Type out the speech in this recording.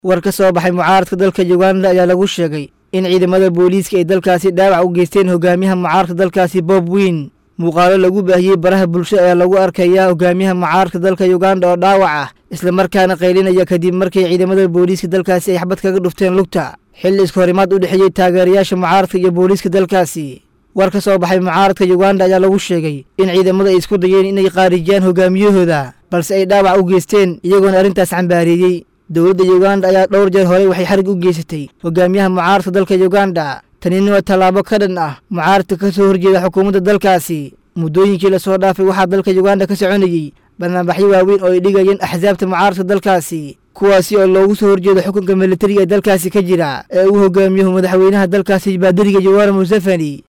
war ka soo baxay mucaaradka dalka Uganda ayaa lagu sheegay in ciidamada booliiska ay dalkaasi dhaawac u geysteen hogaamiyaha mucaaradka dalkaasi Bob Wine. muuqaalo lagu baahiyay baraha bulshada ayaa lagu arkayaa hogaamiyaha mucaaradka dalka Uganda oo dhaawac ah isla markaana qaylinaya kadib markii ciidamada booliiska dalkaasi ay xabad kaga dhufteen lugta xilli isku horimaad u dhaxeeyay taageerayaasha mucaaradka iyo booliiska dalkaasi. war ka soo baxay mucaaradka Uganda ayaa lagu sheegay in ciidamada ay isku dayeen inay qaarijiyaan hogaamiyahooda balse ay dhaawac u geysteen iyagoona arrintaas cambaareeyay. dowladda Uganda ayaa dhowr jeer hore waxay xarig u geysatay hogaamiyaha mucaaradka dalka Uganda. tanina waa tallaabo ka dhan ah mucaaradka ka soo horjeeda xukuumadda dalkaasi. muddooyinkii la soo dhaafay waxaa dalka Uganda ka soconayay barnaamijyo waaweyn oo ay dhigayeen axsaabta mucaaradka dalkaasi kuwaasi oo loogu soo horjeedo xukunka militariga ee dalkaasi ka jira ee uu hogaamiyo madaxweynaha dalkaasi Badriga Yoweri Museveni.